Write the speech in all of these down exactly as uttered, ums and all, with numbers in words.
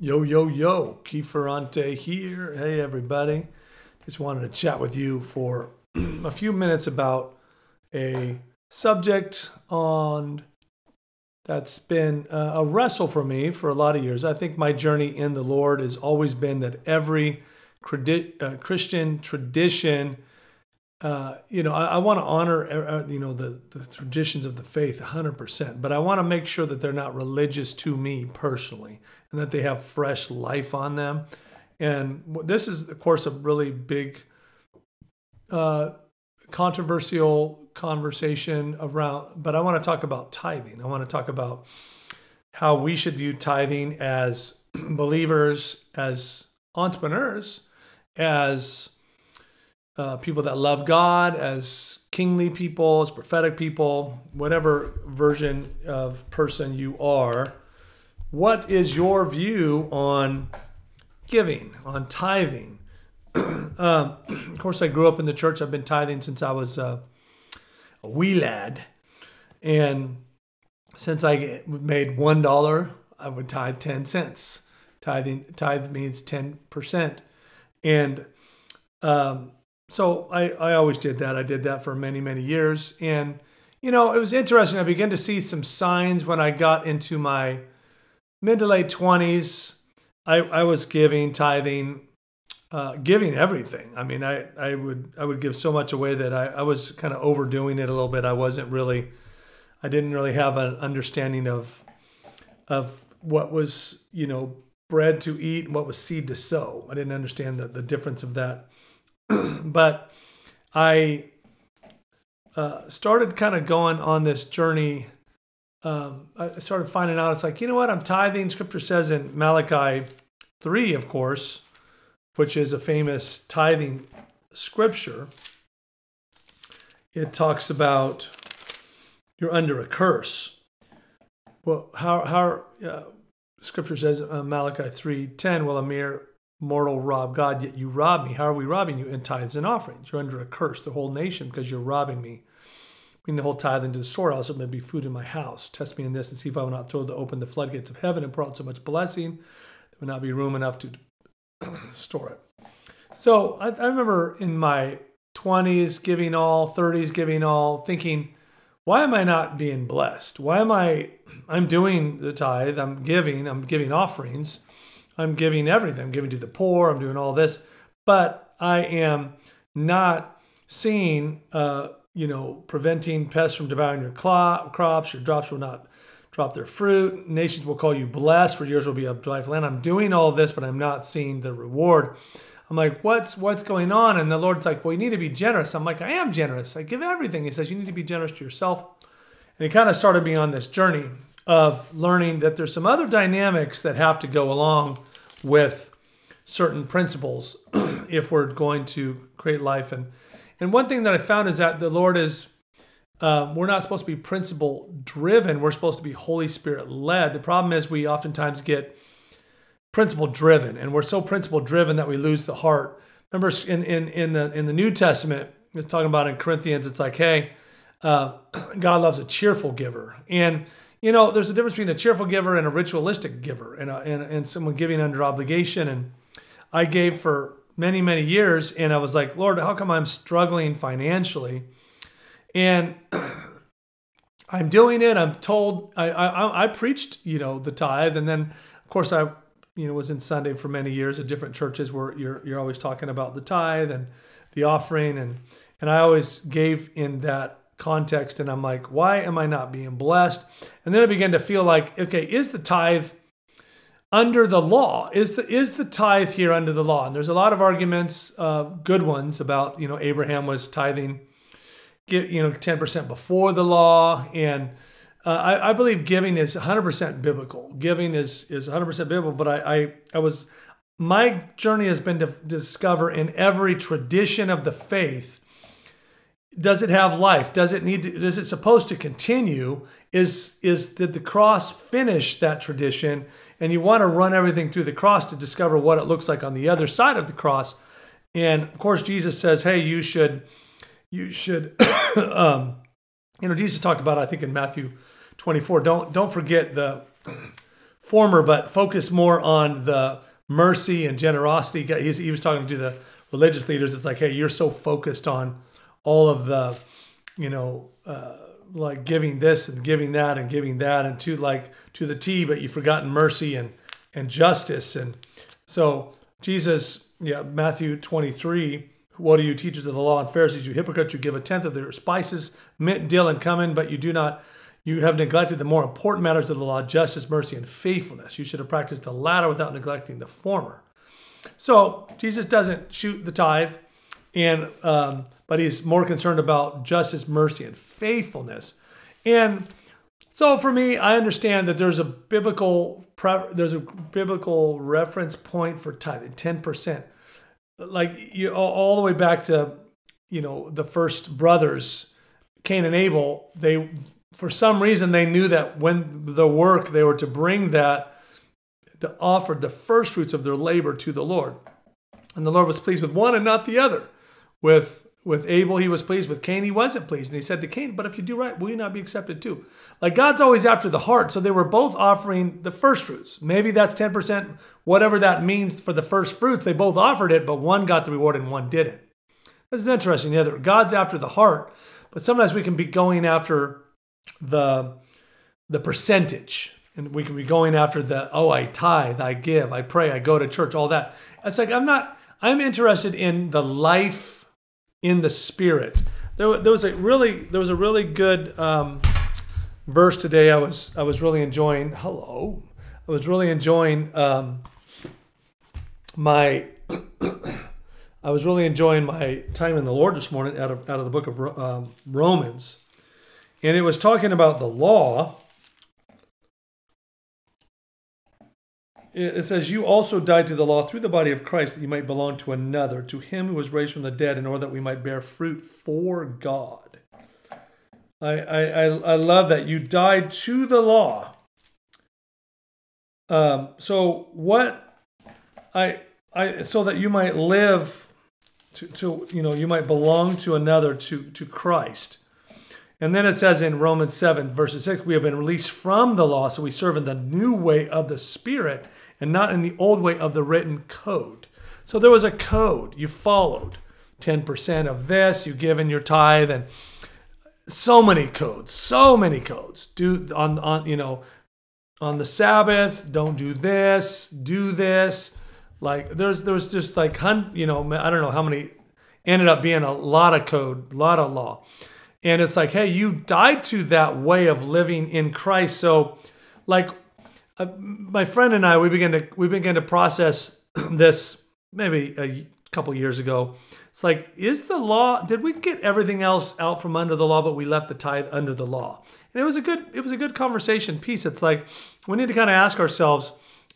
Yo, yo, yo, Kieferante here. Hey, everybody. Just wanted to chat with you for a few minutes about a subject on that's been a wrestle for me for a lot of years. I think my journey in the Lord has always been that every Christian tradition, uh, you know, I, I want to honor, uh, you know, the, the traditions of the faith one hundred percent, but I want to make sure that they're not religious to me personally and that they have fresh life on them. And this is, of course, a really big uh, controversial conversation around, but I want to talk about tithing. I want to talk about how we should view tithing as believers, as entrepreneurs, as uh, people that love God, as kingly people, as prophetic people, whatever version of person you are. What is your view on giving, on tithing? um, of course, I grew up in the church. I've been tithing since I was uh, a wee lad. And since I made one dollar, I would tithe ten cents. Tithing, tithe means ten percent. And um, so I, I always did that. I did that for many, many years. And, you know, it was interesting. I began to see some signs when I got into my mid to late twenties. I, I was giving, tithing, uh, giving everything. I mean, I, I would I would give so much away that I, I was kind of overdoing it a little bit. I wasn't really, I didn't really have an understanding of of what was, you know, bread to eat and what was seed to sow. I didn't understand the, the difference of that. But I uh, started kind of going on this journey. Um, I started finding out, it's like, you know what, I'm tithing. Scripture says in Malachi three, of course, which is a famous tithing scripture, it talks about you're under a curse. Well, how, how uh, Scripture says, uh, Malachi three ten, will a mere mortal rob God, yet you rob me? How are we robbing you? In tithes and offerings. You're under a curse, the whole nation, because you're robbing me. Bring the whole tithe into the storehouse, it may be food in my house. Test me in this and see if I will not throw to open the floodgates of heaven and pour out so much blessing, there will not be room enough to store it. So I, I remember in my twenties giving all, thirties giving all, thinking, why am I not being blessed? Why am I, I'm doing the tithe, I'm giving, I'm giving offerings, I'm giving everything, I'm giving to the poor, I'm doing all this, but I am not seeing, uh, you know, preventing pests from devouring your crops, your drops will not drop their fruit, nations will call you blessed, for yours will be a delightful land. I'm doing all this, but I'm not seeing the reward. I'm like, what's what's going on? And the Lord's like, well, you need to be generous. I'm like, I am generous. I give everything. He says, you need to be generous to yourself. And he kind of started me on this journey of learning that there's some other dynamics that have to go along with certain principles if we're going to create life. And and one thing that I found is that the Lord is, uh, we're not supposed to be principle driven. We're supposed to be Holy Spirit led. The problem is we oftentimes get principle driven, and we're so principle driven that we lose the heart. Remember in, in, in, the, in the New Testament, it's talking about in Corinthians, it's like, hey, uh, God loves a cheerful giver. And, you know, there's a difference between a cheerful giver and a ritualistic giver and, a, and, and someone giving under obligation. And I gave for many, many years, and I was like, Lord, how come I'm struggling financially? And I'm doing it. I'm told, I, I, I preached, you know, the tithe. And then, of course, I, you know, was in Sunday for many years at different churches where you're you're always talking about the tithe and the offering. And, and I always gave in that context. And I'm like, why am I not being blessed? And then I began to feel like, okay, is the tithe under the law? Is the is the tithe here under the law? And there's a lot of arguments, uh, good ones, about, you know, Abraham was tithing, you know, ten percent before the law. And uh, I, I believe giving is one hundred percent biblical. Giving is is one hundred percent biblical. But I, I I was my journey has been to discover in every tradition of the faith, does it have life? Does it need to, is it supposed to continue? Is is did the cross finish that tradition? And you want to run everything through the cross to discover what it looks like on the other side of the cross. And of course, Jesus says, hey, you should, you should, um, you know, Jesus talked about, I think in Matthew twenty-four, don't, don't forget the former, but focus more on the mercy and generosity. He, he was talking to the religious leaders. It's like, hey, you're so focused on all of the, you know, uh, like giving this and giving that and giving that and to like to the T, but you've forgotten mercy and and justice. And so Jesus, yeah, Matthew twenty-three, what are you, teachers of the law and Pharisees, you hypocrites, you give a tenth of their spices, mint, dill, and cumin, but you do not, you have neglected the more important matters of the law, justice, mercy, and faithfulness. You should have practiced the latter without neglecting the former. So Jesus doesn't shoot the tithe, and um, but he's more concerned about justice, mercy, and faithfulness. And so for me, I understand that there's a biblical there's a biblical reference point for tithing, ten percent. Like you all the way back to, you know, the first brothers, Cain and Abel. They, for some reason, they knew that when the work they were to bring that, to offer the first fruits of their labor to the Lord, and the Lord was pleased with one and not the other. With with Abel, he was pleased. With Cain, he wasn't pleased. And he said to Cain, but if you do right, will you not be accepted too? Like God's always after the heart. So they were both offering the first fruits. Maybe that's ten percent, whatever that means for the first fruits. They both offered it, but one got the reward and one didn't. This is interesting. The other, God's after the heart, but sometimes we can be going after the, the percentage. And we can be going after the, oh, I tithe, I give, I pray, I go to church, all that. It's like, I'm not, I'm interested in the life in the Spirit. There, there was a really, there was a really good um, verse today. I was, I was really enjoying. Hello, I was really enjoying um, my. I was really enjoying my time in the Lord this morning out of out of the book of um, Romans, and it was talking about the law. It says, you also died to the law through the body of Christ that you might belong to another, to him who was raised from the dead, in order that we might bear fruit for God. I I, I love that. You died to the law. Um, so what I I so that you might live to, to you know, you might belong to another, to, to Christ. And then it says in Romans seven, verse six, we have been released from the law, so we serve in the new way of the Spirit and not in the old way of the written code. So there was a code you followed. ten percent of this, you give in your tithe, and so many codes, so many codes. Do on, on you know, on the Sabbath, don't do this, do this. Like there's there was just like, you know, I don't know how many, ended up being a lot of code, a lot of law. And it's like, hey, you died to that way of living in Christ. So, like, uh, my friend and I, we began to we began to process this maybe a couple years ago. It's like, is the law? Did we get everything else out from under the law, but we left the tithe under the law? And it was a good it was a good conversation piece. It's like we need to kind of ask ourselves: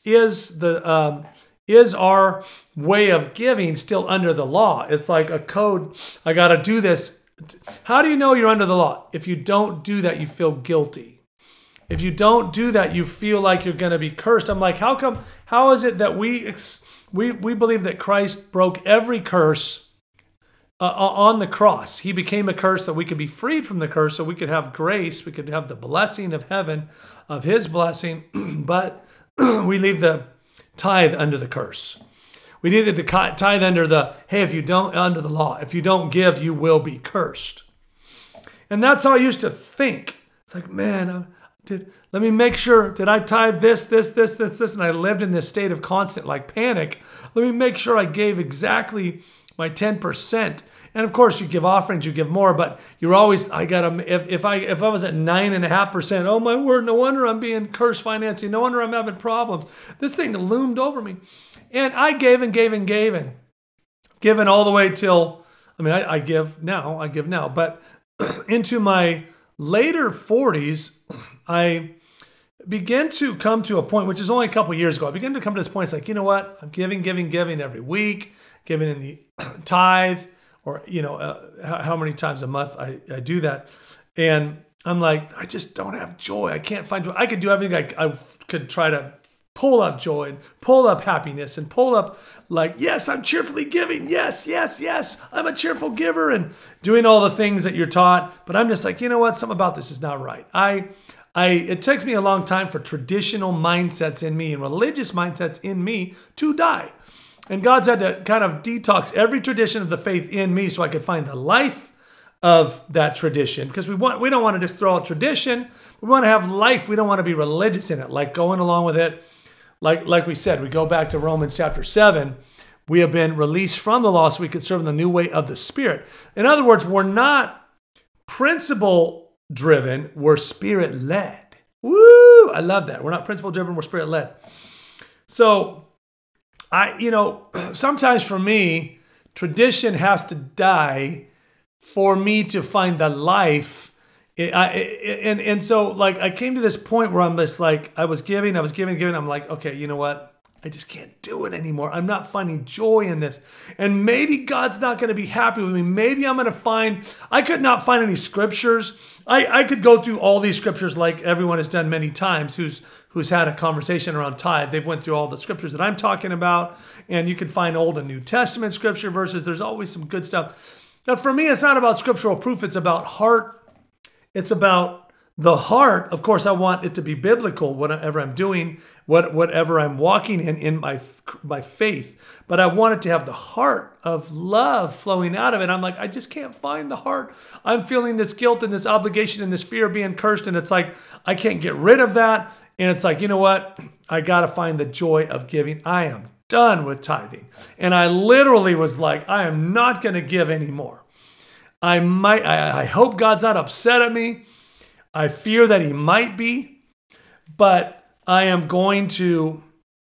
is the um, is our way of giving still under the law? It's like a code. I got to do this. How do you know you're under the law? If you don't do that, you feel guilty. If you don't do that, you feel like you're going to be cursed. I'm like, how come? How is it that we we we believe that Christ broke every curse uh, on the cross? He became a curse that we could be freed from the curse, so we could have grace, we could have the blessing of heaven, of His blessing. But we leave the tithe under the curse. We needed the tithe under the, hey, if you don't, under the law, if you don't give, you will be cursed. And that's how I used to think. It's like, man, I did, let me make sure, did I tithe this, this, this, this, this? And I lived in this state of constant like panic. Let me make sure I gave exactly my ten percent. And of course you give offerings, you give more, but you're always, I gotta, if, if I if I was at nine and a half percent, oh my word, no wonder I'm being cursed financially, no wonder I'm having problems. This thing loomed over me. And I gave and gave and gave and given all the way till, I mean, I, I give now, I give now, but into my later forties, I began to come to a point, which is only a couple of years ago. I began to come to this point. It's like, you know what? I'm giving, giving, giving every week, giving in the tithe, or, you know, uh, how, how many times a month I, I do that. And I'm like, I just don't have joy. I can't find joy. I could do everything. I, I could try to pull up joy and pull up happiness and pull up like, yes, I'm cheerfully giving. Yes, yes, yes. I'm a cheerful giver and doing all the things that you're taught. But I'm just like, you know what? Something about this is not right. I I, it takes me a long time for traditional mindsets in me and religious mindsets in me to die. And God's had to kind of detox every tradition of the faith in me so I could find the life of that tradition. Because we want, we don't want to just throw out tradition. We want to have life. We don't want to be religious in it, like going along with it. Like, like we said, we go back to Romans chapter seven. We have been released from the law so we could serve in the new way of the Spirit. In other words, we're not principle driven, we're spirit led. Woo! I love that. We're not principle driven, we're spirit led. So, I, you know, sometimes for me, tradition has to die for me to find the life. I, I, and, and so, like, I came to this point where I'm just like, I was giving, I was giving, giving. I'm like, okay, you know what? I just can't do it anymore. I'm not finding joy in this. And maybe God's not going to be happy with me. Maybe I'm going to find, I could not find any scriptures. I, I could go through all these scriptures like everyone has done many times who's who's had a conversation around tithe. They've went through all the scriptures that I'm talking about. And you can find Old and New Testament scripture verses. There's always some good stuff. But for me, it's not about scriptural proof. It's about heart. It's about the heart. Of course, I want it to be biblical, whatever I'm doing, what, whatever I'm walking in, in my, my faith. But I want it to have the heart of love flowing out of it. I'm like, I just can't find the heart. I'm feeling this guilt and this obligation and this fear of being cursed. And it's like, I can't get rid of that. And it's like, you know what? I got to find the joy of giving. I am done with tithing. And I literally was like, I am not going to give anymore. I might, I, I hope God's not upset at me. I fear that he might be, but I am going to,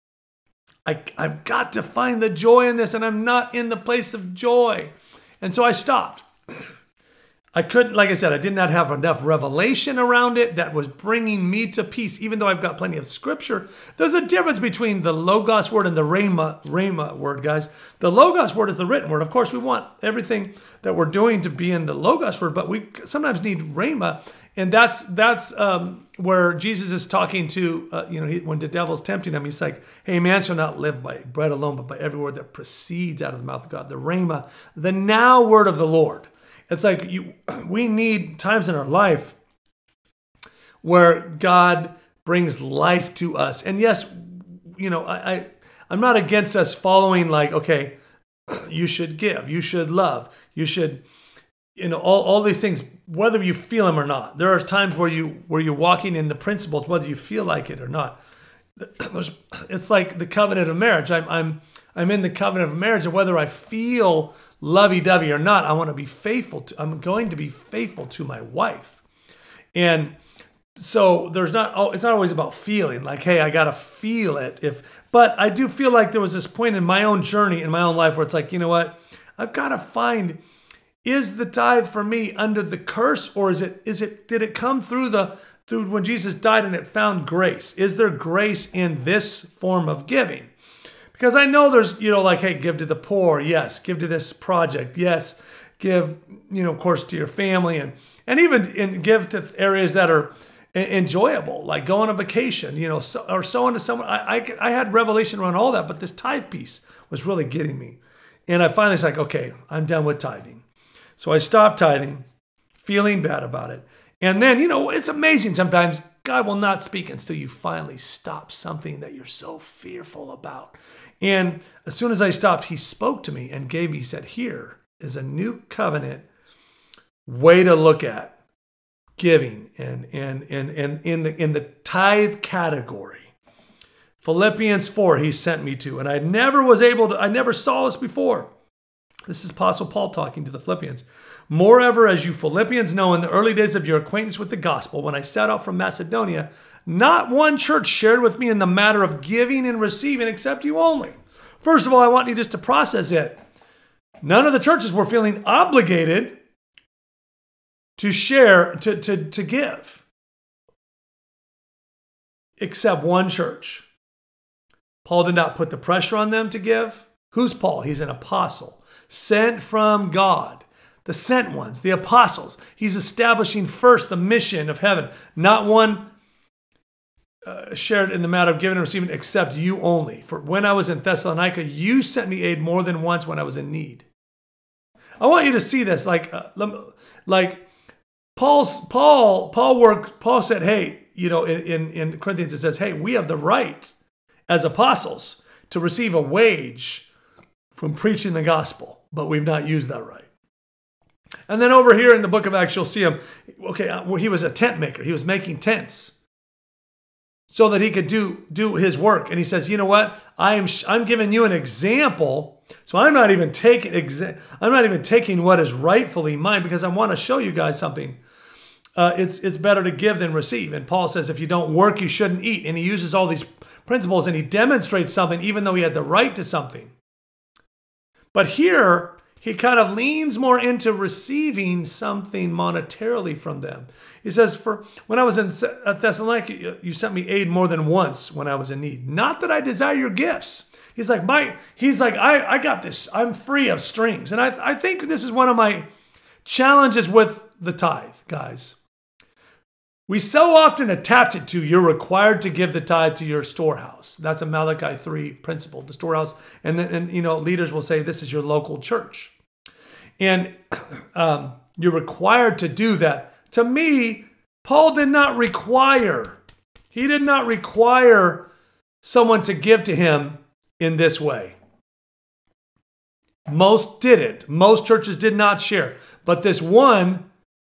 I, I've got to find the joy in this, and I'm not in the place of joy. And so I stopped. I couldn't, like I said, I did not have enough revelation around it that was bringing me to peace, even though I've got plenty of scripture. There's a difference between the Logos word and the Rhema, Rhema word, guys. The Logos word is the written word. Of course, we want everything that we're doing to be in the Logos word, but we sometimes need Rhema. And that's that's um, where Jesus is talking to, uh, you know, he, when the devil's tempting him, he's like, hey, man shall not live by bread alone, but by every word that proceeds out of the mouth of God. The Rhema, the now word of the Lord. It's like you, we need times in our life where God brings life to us. And yes, you know, I, I, I'm not against us following like, okay, you should give, you should love, you should, you know, all, all these things, whether you feel them or not. There are times where, you, where you're walking in the principles, whether you feel like it or not. It's like the covenant of marriage. I'm, I'm, I'm in the covenant of marriage, and whether I feel lovey-dovey or not, I want to be faithful to, I'm going to be faithful to my wife. And so there's not, oh, it's not always about feeling like, hey, I got to feel it. If, but I do feel like there was this point in my own journey, in my own life where it's like, you know what, I've got to find, is the tithe for me under the curse, or is it, is it, did it come through the, through when Jesus died and it found grace? Is there grace in this form of giving? Because I know there's, you know, like, hey, give to the poor. Yes. Give to this project. Yes. Give, you know, of course, to your family, and, and even in, give to areas that are enjoyable, like go on a vacation, you know, so, or so on to someone. I, I, I had revelation around all that, but this tithe piece was really getting me. And I finally was like, okay, I'm done with tithing. So I stopped tithing, feeling bad about it. And then, you know, it's amazing. Sometimes God will not speak until you finally stop something that you're so fearful about. And as soon as I stopped, he spoke to me and gave me, he said, here is a new covenant way to look at giving and, and, and, and in the, in the tithe category. Philippians four, he sent me to, and I never was able to, I never saw this before. This is Apostle Paul talking to the Philippians. Moreover, as you Philippians know, in the early days of your acquaintance with the gospel, when I set out from Macedonia, not one church shared with me in the matter of giving and receiving except you only. First of all, I want you just to process it. None of the churches were feeling obligated to share, to, to, to give, except one church. Paul did not put the pressure on them to give. Who's Paul? He's an apostle, sent from God. The sent ones, the apostles. He's establishing first the mission of heaven. Not one uh, shared in the matter of giving and receiving except you only. For when I was in Thessalonica, you sent me aid more than once when I was in need. I want you to see this. Like, uh, like Paul's, Paul, Paul worked, Paul said, hey, you know, in, in, in Corinthians it says, hey, we have the right as apostles to receive a wage from preaching the gospel, but we've not used that right. And then over here in the book of Acts, you'll see him, okay, well, he was a tent maker. He was making tents so that he could do, do his work. And he says, you know what? I am, I'm giving you an example. So I'm not even taking, exa- I'm not even taking what is rightfully mine, because I want to show you guys something. Uh, it's, it's better to give than receive. And Paul says, if you don't work, you shouldn't eat. And he uses all these principles and he demonstrates something, even though he had the right to something. But here, he kind of leans more into receiving something monetarily from them. He says, "For when I was in Thessalonica, you sent me aid more than once when I was in need. Not that I desire your gifts." He's like, my, he's like, I, I got this. I'm free of strings. And I, I think this is one of my challenges with the tithe, guys. We so often attach it to you're required to give the tithe to your storehouse. That's a Malachi three principle, the storehouse. And then, and, you know, leaders will say this is your local church. And um, you're required to do that. To me, Paul did not require, he did not require someone to give to him in this way. Most didn't. Most churches did not share. But this one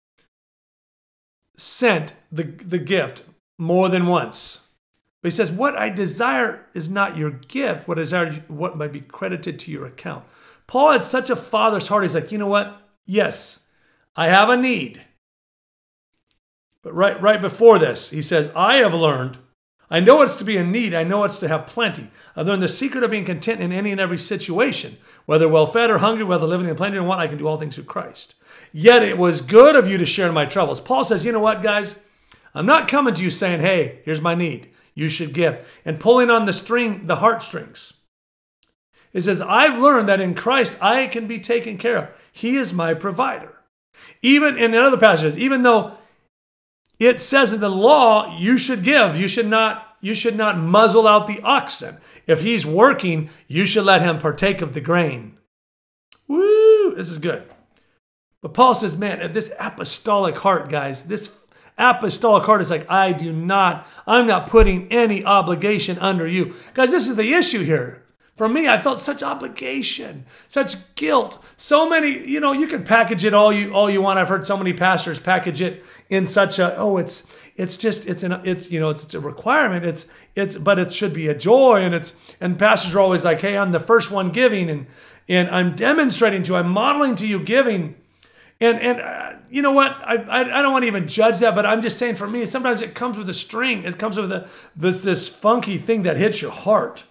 sent the, the gift more than once. But he says, what I desire is not your gift. What I desire is what might be credited to your account. Paul had such a father's heart. He's like, you know what? Yes, I have a need. But right, right before this, he says, I have learned. I know it's to be in need. I know it's to have plenty. I've learned the secret of being content in any and every situation, whether well-fed or hungry, whether living in plenty or want, I can do all things through Christ. Yet it was good of you to share in my troubles. Paul says, you know what, guys? I'm not coming to you saying, hey, here's my need. You should give. And pulling on the string, the heartstrings. It says, I've learned that in Christ I can be taken care of. He is my provider. Even in other passages, even though it says in the law, you should give. You should not, you should not muzzle out the oxen. If he's working, you should let him partake of the grain. Woo! This is good. But Paul says, man, this apostolic heart, guys, this apostolic heart is like, I do not, I'm not putting any obligation under you. Guys, this is the issue here. For me, I felt such obligation, such guilt. So many, you know, you can package it all you all you want. I've heard so many pastors package it in such a, oh, it's it's just it's an it's you know it's, it's a requirement. It's it's but it should be a joy, and it's and pastors are always like, hey, I'm the first one giving, and and I'm demonstrating to you, I'm modeling to you giving, and and uh, you know what? I, I I don't want to even judge that, but I'm just saying for me, sometimes it comes with a string. It comes with a this this funky thing that hits your heart.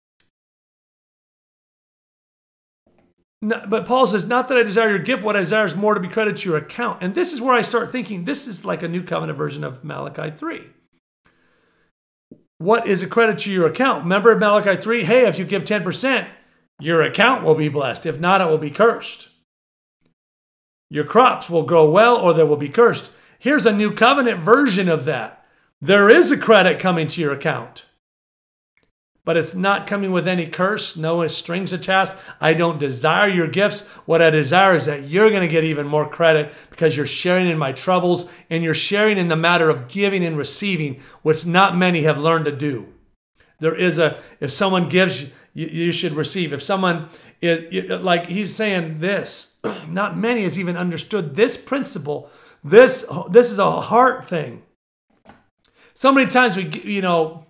No, but Paul says, not that I desire your gift, what I desire is more to be credited to your account. And this is where I start thinking, this is like a new covenant version of Malachi three. What is a credit to your account? Remember Malachi three? Hey, if you give ten percent, your account will be blessed. If not, it will be cursed. Your crops will grow well or they will be cursed. Here's a new covenant version of that. There is a credit coming to your account. But it's not coming with any curse, no strings attached. I don't desire your gifts. What I desire is that you're going to get even more credit because you're sharing in my troubles and you're sharing in the matter of giving and receiving, which not many have learned to do. There is a, if someone gives, you, you should receive. If someone, is, like he's saying this, not many has even understood this principle. This, this is a heart thing. So many times we, you know,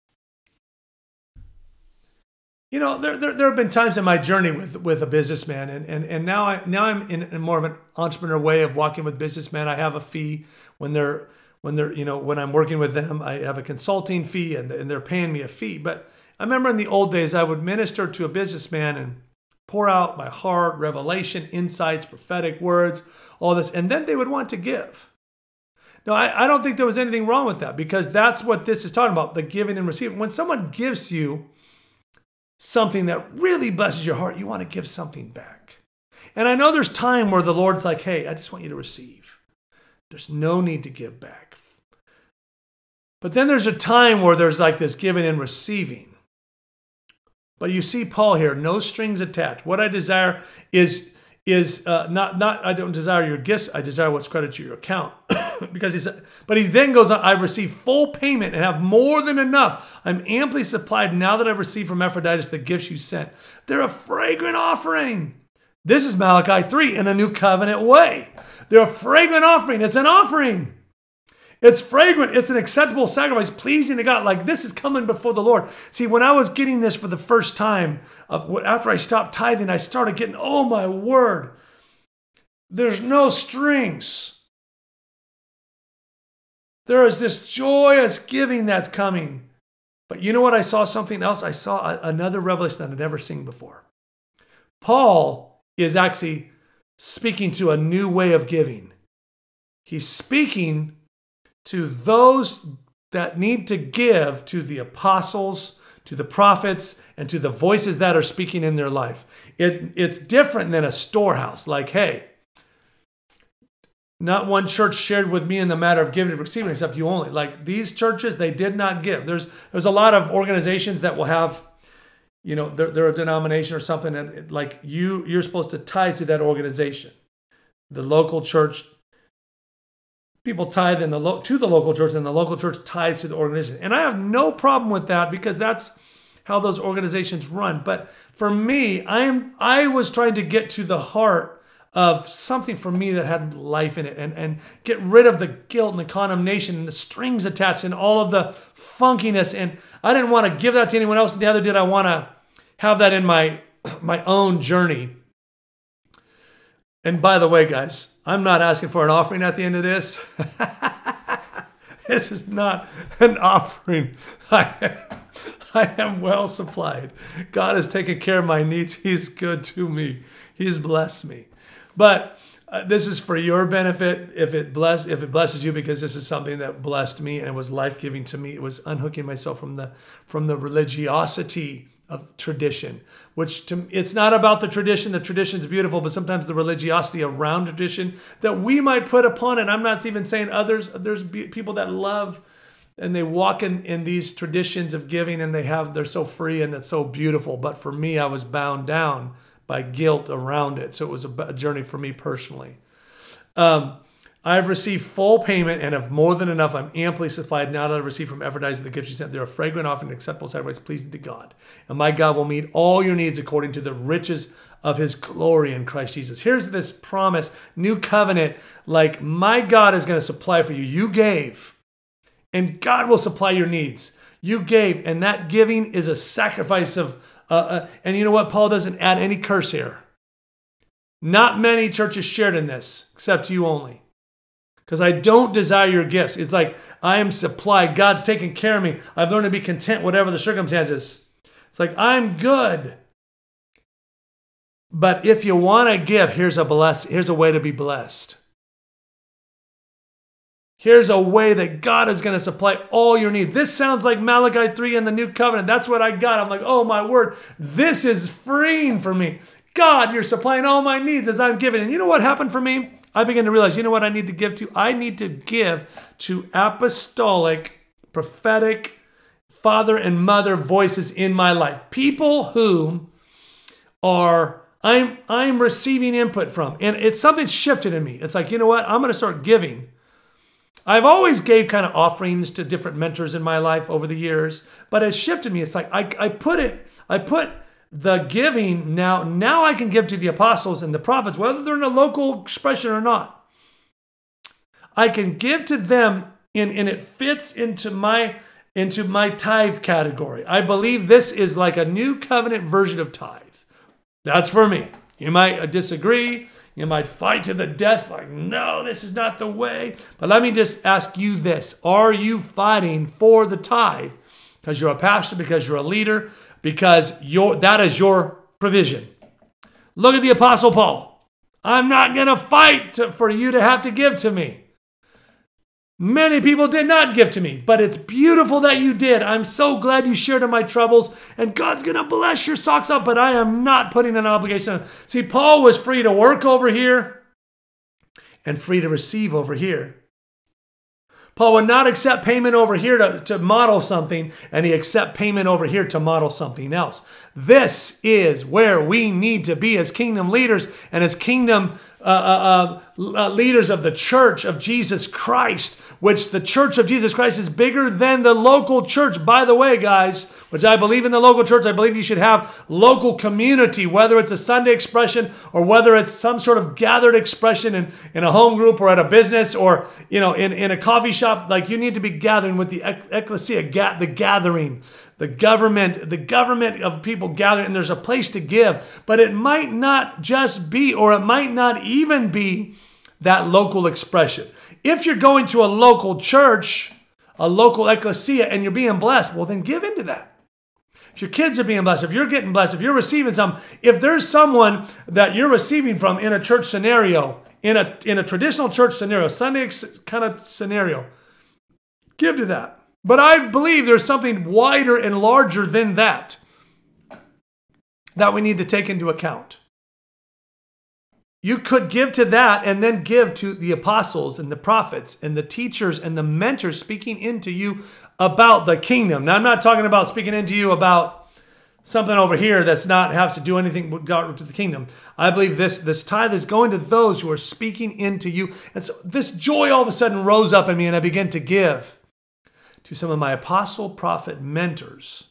You know, there, there there have been times in my journey with, with a businessman, and, and, and now I now I'm in, in more of an entrepreneur way of walking with businessmen. I have a fee when they're when they're you know when I'm working with them. I have a consulting fee, and, and they're paying me a fee. But I remember in the old days, I would minister to a businessman and pour out my heart, revelation, insights, prophetic words, all this, and then they would want to give. Now, I, I don't think there was anything wrong with that because that's what this is talking about: the giving and receiving. When someone gives you something that really blesses your heart, you want to give something back. And I know there's time where the Lord's like, hey, I just want you to receive. There's no need to give back. But then there's a time where there's like this giving and receiving. But you see Paul here, no strings attached. What I desire is, is uh, not, not, I don't desire your gifts, I desire what's credited to your account. because he said, but he then goes on, I've received full payment and have more than enough. I'm amply supplied now that I've received from Epaphroditus the gifts you sent. They're a fragrant offering. This is Malachi three in a new covenant way. They're a fragrant offering. It's an offering. It's fragrant. It's an acceptable sacrifice, pleasing to God. Like, this is coming before the Lord. See, when I was getting this for the first time, uh, after I stopped tithing, I started getting, oh my word, there's no strings. There is this joyous giving that's coming. But you know what? I saw something else. I saw a, another revelation that I'd never seen before. Paul is actually speaking to a new way of giving. He's speaking to those that need to give to the apostles, to the prophets, and to the voices that are speaking in their life. It, it's different than a storehouse. Like, hey, not one church shared with me in the matter of giving and receiving except you only. Like, these churches, they did not give. There's there's a lot of organizations that will have, you know, they're, they're a denomination or something, and it, like you, you're supposed to tithe to that organization. The local church, people tithe in the lo- to the local church, and the local church tithes to the organization. And I have no problem with that because that's how those organizations run. But for me, I am I was trying to get to the heart of something for me that had life in it, and, and get rid of the guilt and the condemnation and the strings attached and all of the funkiness. And I didn't want to give that to anyone else. Neither did I want to have that in my, my own journey. And by the way, guys, I'm not asking for an offering at the end of this. This is not an offering. I, I am well supplied. God has taken care of my needs. He's good to me. He's blessed me. But uh, this is for your benefit. If it bless, if it blesses you, because this is something that blessed me and was life-giving to me. It was unhooking myself from the from the religiosity of tradition, which to, it's not about the tradition. The tradition is beautiful, but sometimes the religiosity around tradition that we might put upon it. I'm not even saying others. There's people that love and they walk in, in these traditions of giving, and they have they're so free and that's so beautiful. But for me, I was bound down by guilt around it. So it was a, a journey for me personally. Um, I've received full payment and have more than enough. I'm amply supplied now that I've received from Epaphroditus the gifts you sent. They're a fragrant offering, acceptable sacrifice, pleasing to God. And my God will meet all your needs according to the riches of his glory in Christ Jesus. Here's this promise, new covenant, like my God is going to supply for you. You gave, and God will supply your needs. You gave, and that giving is a sacrifice of Uh, uh, and you know what? Paul doesn't add any curse here. Not many churches shared in this, except you only. Because I don't desire your gifts. It's like, I am supplied. God's taking care of me. I've learned to be content, whatever the circumstances. It's like, I'm good. But if you want to give, here's a bless. Here's a way to be blessed. Here's a way that God is going to supply all your needs. This sounds like Malachi three in the New Covenant. That's what I got. I'm like, oh my word, this is freeing for me. God, you're supplying all my needs as I'm giving. And you know what happened for me? I began to realize, you know what I need to give to? I need to give to apostolic, prophetic, father and mother voices in my life. People who are, I'm, I'm receiving input from. And it's something shifted in me. It's like, you know what? I'm going to start giving. I've always gave kind of offerings to different mentors in my life over the years, but it shifted me. It's like I, I put it, I put the giving now, now I can give to the apostles and the prophets, whether they're in a local expression or not. I can give to them and, and it fits into my, into my tithe category. I believe this is like a new covenant version of tithe. That's for me. You might disagree. You might fight to the death, like, no, this is not the way. But let me just ask you this. Are you fighting for the tithe? Because you're a pastor, because you're a leader, because you're, that is your provision. Look at the Apostle Paul. I'm not going to fight to, for you to have to give to me. Many people did not give to me, but it's beautiful that you did. I'm so glad you shared in my troubles, and God's going to bless your socks up, but I am not putting an obligation on. See, Paul was free to work over here and free to receive over here. Paul would not accept payment over here to, to model something, and he accept payment over here to model something else. This is where we need to be as kingdom leaders and as kingdom uh, uh, uh, leaders of the Church of Jesus Christ, which the Church of Jesus Christ is bigger than the local church. By the way, guys, which I believe in the local church, I believe you should have local community, whether it's a Sunday expression or whether it's some sort of gathered expression in, in a home group or at a business or, you know, in, in a coffee shop. Like, you need to be gathering with the ecclesia, the gathering. The government, the government of people gathering, and there's a place to give. But it might not just be, or it might not even be that local expression. If you're going to a local church, a local ecclesia, and you're being blessed, well, then give into that. If your kids are being blessed, if you're getting blessed, if you're receiving some, if there's someone that you're receiving from in a church scenario, in a, in a traditional church scenario, Sunday kind of scenario, give to that. But I believe there's something wider and larger than that that we need to take into account. You could give to that and then give to the apostles and the prophets and the teachers and the mentors speaking into you about the kingdom. Now, I'm not talking about speaking into you about something over here that's not have to do anything with God to the kingdom. I believe this, this tithe is going to those who are speaking into you. And so this joy all of a sudden rose up in me, and I began to give to some of my apostle, prophet mentors,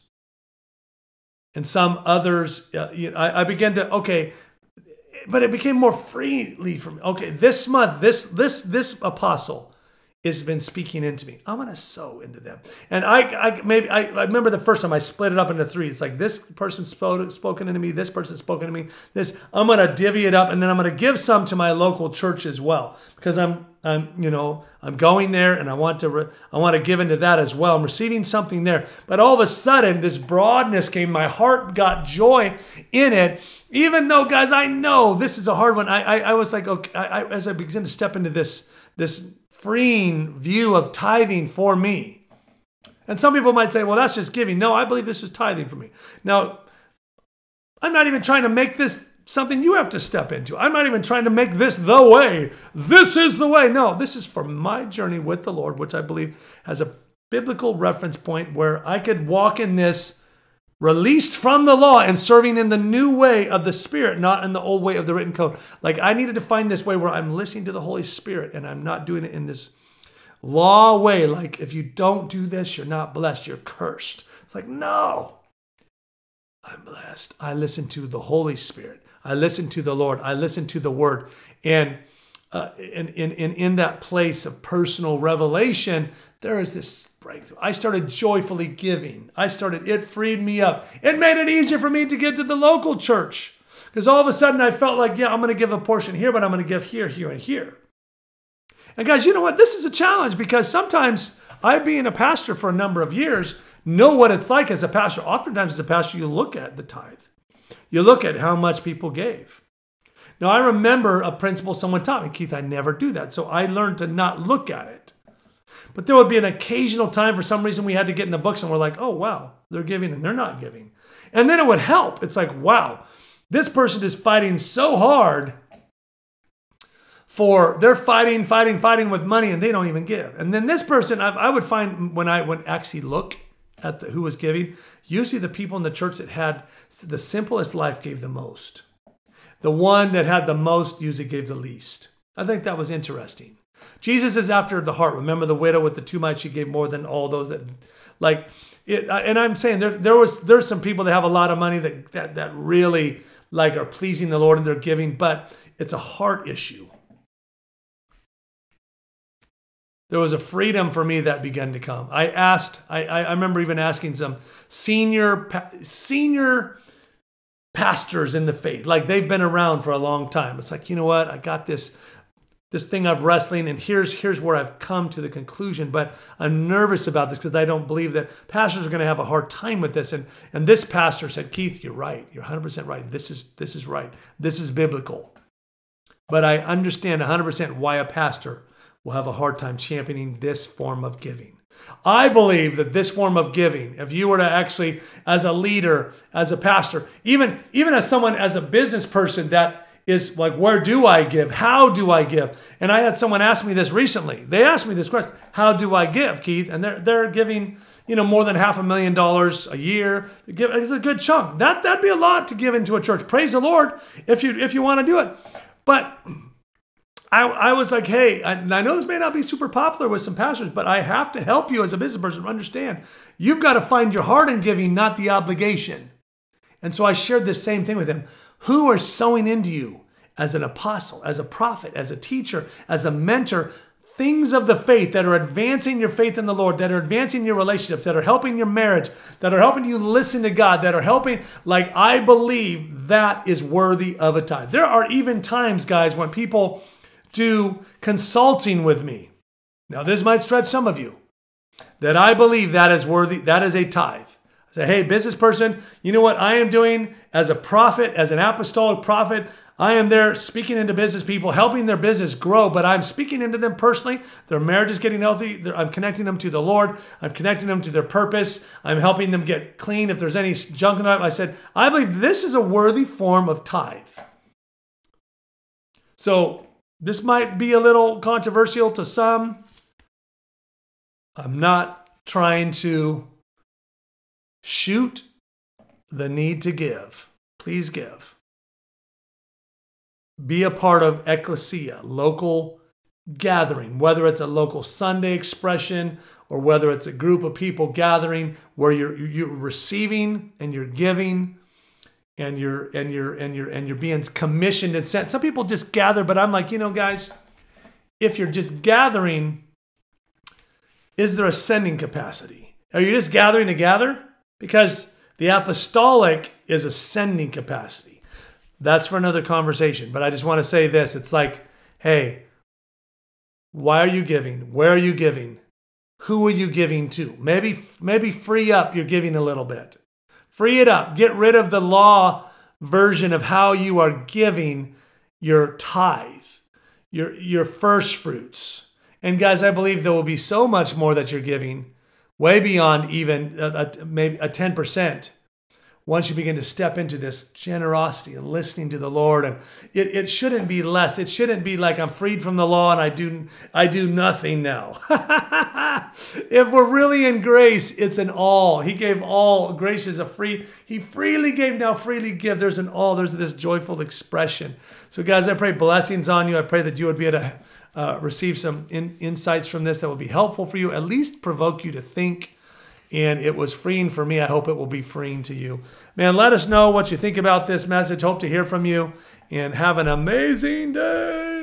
and some others. Uh, you know, I, I began to, okay, but it became more freely for me. Okay, this month, this this this apostle has been speaking into me. I'm going to sow into them. And I, I maybe I, I remember the first time I split it up into three. It's like this person spoke, spoken into me, this person spoken to me. This I'm going to divvy it up, and then I'm going to give some to my local church as well, because I'm I'm you know I'm going there and I want to re, I want to give into that as well. I'm receiving something there. But all of a sudden, this broadness came. My heart got joy in it. Even though, guys, I know this is a hard one. I I, I was like, okay, I, I, as I begin to step into this this. freeing view of tithing for me. And some people might say, well, that's just giving. No, I believe this is tithing for me. Now, I'm not even trying to make this something you have to step into. I'm not even trying to make this the way. This is the way. No, this is for my journey with the Lord, which I believe has a biblical reference point where I could walk in this released from the law and serving in the new way of the Spirit, not in the old way of the written code. Like, I needed to find this way where I'm listening to the Holy Spirit and I'm not doing it in this law way. Like, if you don't do this, you're not blessed, you're cursed. It's like, no, I'm blessed. I listen to the Holy Spirit. I listen to the Lord. I listen to the Word. And uh, in, in, in, in that place of personal revelation, there is this breakthrough. I started joyfully giving. I started, it freed me up. It made it easier for me to get to the local church. Because all of a sudden I felt like, yeah, I'm going to give a portion here, but I'm going to give here, here, and here. And guys, you know what? This is a challenge, because sometimes I, being a pastor for a number of years, know what it's like as a pastor. Oftentimes as a pastor, you look at the tithe. You look at how much people gave. Now, I remember a principle someone taught me, Keith, I never do that. So I learned to not look at it. But there would be an occasional time, for some reason, we had to get in the books and we're like, oh, wow, they're giving and they're not giving. And then it would help. It's like, wow, this person is fighting so hard for, they're fighting, fighting, fighting with money, and they don't even give. And then this person, I, I would find when I would actually look at the, who was giving, usually the people in the church that had the simplest life gave the most. The one that had the most usually gave the least. I think that was interesting. Jesus is after the heart. Remember the widow with the two mites? She gave more than all those that, like, it, and I'm saying there, there was, there's some people that have a lot of money that, that, that really like are pleasing the Lord and they're giving, but it's a heart issue. There was a freedom for me that began to come. I asked, I, I, I remember even asking some senior, senior pastors in the faith, like they've been around for a long time. It's like, you know what? I got this, this thing of wrestling, and here's, here's where I've come to the conclusion, but I'm nervous about this because I don't believe that pastors are going to have a hard time with this. And, and this pastor said, Keith, you're right. You're one hundred percent right. This is, this is right. This is biblical. But I understand one hundred percent why a pastor will have a hard time championing this form of giving. I believe that this form of giving, if you were to actually, as a leader, as a pastor, even, even as someone, as a business person that is like, where do I give? How do I give? And I had someone ask me this recently. They asked me this question, how do I give, Keith? And they're, they're giving, you know, more than half a million dollars a year. It's a good chunk. That, that'd be a lot to give into a church. Praise the Lord if you, if you want to do it. But I, I was like, hey, I, I know this may not be super popular with some pastors, but I have to help you as a business person to understand. You've got to find your heart in giving, not the obligation. And so I shared this same thing with him. Who are sowing into you as an apostle, as a prophet, as a teacher, as a mentor, things of the faith that are advancing your faith in the Lord, that are advancing your relationships, that are helping your marriage, that are helping you listen to God, that are helping, like I believe that is worthy of a tithe. There are even times, guys, when people do consulting with me. Now, this might stretch some of you, that I believe that is worthy, that is a tithe. I say, hey, business person, you know what I am doing as a prophet, as an apostolic prophet? I am there speaking into business people, helping their business grow, but I'm speaking into them personally. Their marriage is getting healthy. I'm connecting them to the Lord. I'm connecting them to their purpose. I'm helping them get clean. If there's any junk in it, I said, I believe this is a worthy form of tithe. So this might be a little controversial to some. I'm not trying to shoot the need to give. Please give. Be a part of ecclesia, local gathering, whether it's a local Sunday expression or whether it's a group of people gathering where you're you're receiving and you're giving and you're and you're and you're and you're being commissioned and sent. Some people just gather, but I'm like, you know, guys, if you're just gathering, is there a sending capacity? Are you just gathering to gather? Because the apostolic is a sending capacity. That's for another conversation. But I just want to say this. It's like, hey, why are you giving? Where are you giving? Who are you giving to? Maybe, maybe free up your giving a little bit. Free it up. Get rid of the law version of how you are giving your tithe, your, your first fruits. And guys, I believe there will be so much more that you're giving, way beyond even a, a, maybe a ten percent. Once you begin to step into this generosity and listening to the Lord, and it, it shouldn't be less. It shouldn't be like I'm freed from the law and I do I do nothing now. If we're really in grace, it's an all. He gave all. Grace is a free. He freely gave, now freely give. There's an all. There's this joyful expression. So guys, I pray blessings on you. I pray that you would be able to uh, receive some in, insights from this that will be helpful for you, at least provoke you to think. And it was freeing for me. I hope it will be freeing to you. Man, let us know what you think about this message. Hope to hear from you. And have an amazing day.